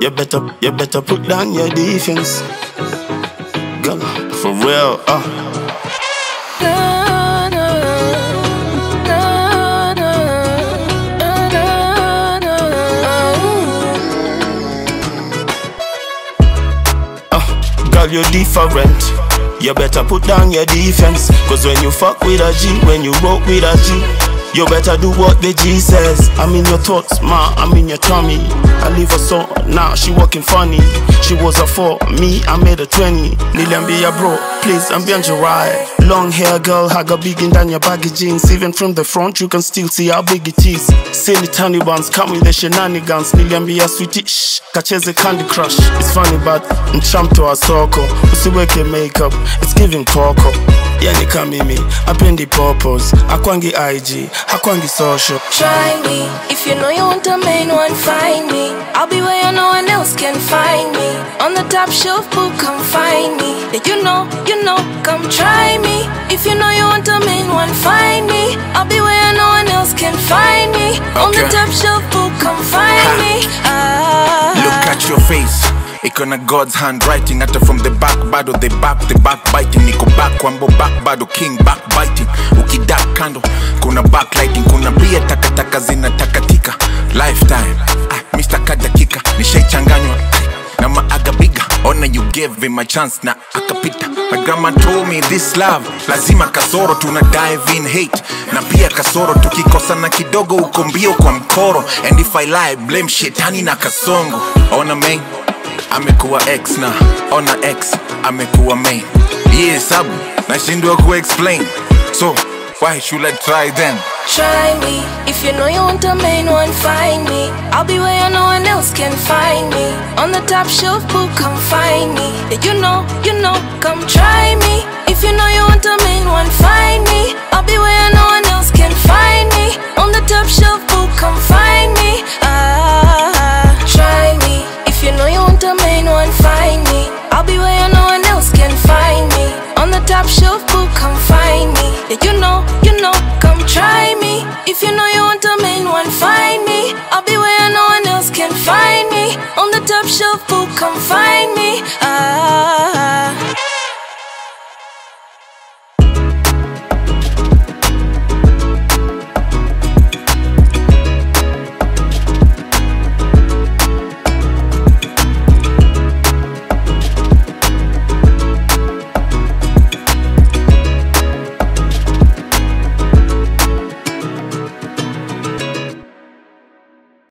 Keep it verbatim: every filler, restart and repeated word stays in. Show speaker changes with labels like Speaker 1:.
Speaker 1: You better, you better put down your defense. Girl, for real, uh.
Speaker 2: Na, na, na, na, na, na, na.
Speaker 1: Uh, girl, you're different. You better put down your defense. Cause when you fuck with a G, when you roll with a G, you better do what the G says. I'm in your thoughts, ma, I'm in your tummy. I leave her so, now she walking funny. She was a four, me, I made a twenty. Niliam be a bro, please, I'm behind your ride. Long hair girl, I got big in down your baggy jeans. Even from the front, you can still see how big it is. Silly tiny buns, come with the shenanigans. Niliam be a sweetie, shh, kacheze Candy Crush. It's funny but, ncham to a soko. Usiweke makeup, it's giving coco. Yani kamimi, apendi purpose. Akwangi I G, akwangi social.
Speaker 2: Try me, if you know you want a main one, find me. I'll be where no one else can find me. On the top shelf, boo, come find me. Yeah, you know, you know, come try me. If you know you want a main one, find me. I'll be where no one else can find me. On the
Speaker 3: Okay.
Speaker 2: top shelf, boo, come find
Speaker 3: Ha.
Speaker 2: me. Ah.
Speaker 3: Look at your face, iko na God's handwriting. Hata from the back bado the back the backbiting. Niko back wambo back bado king backbiting. Ukidak kando kuna backlighting. Kuna bia takataka zinatakatika. Lifetime ah, Mister Kadakika nishaichanganywa na maagabiga. Ona you gave him a chance na akapita. My grandma told me this love lazima kasoro, tuna dive in hate na pia kasoro. Tukikosana kidogo uko mbio kwa mkoro. And if I lie blame shetani na kasongo. Ona main amekuwa ex na ona ex amekuwa main. Yeah sabu nashindwa ku explain. So why should I try then?
Speaker 2: Try me, if you know you want a main one, find me. I'll be where no one else can find me. On the top shelf, boo, come find me. Yeah, you know, you know, come try me. If you know you want a main one, find me. I'll be where no one else can find me. On the top shelf, boo, come find me. Ah, try me, if you know you want a main one, find me. I'll be where no one else can find me. On the top shelf, boo, come find me. Yeah, you know, you know, come try me. If you know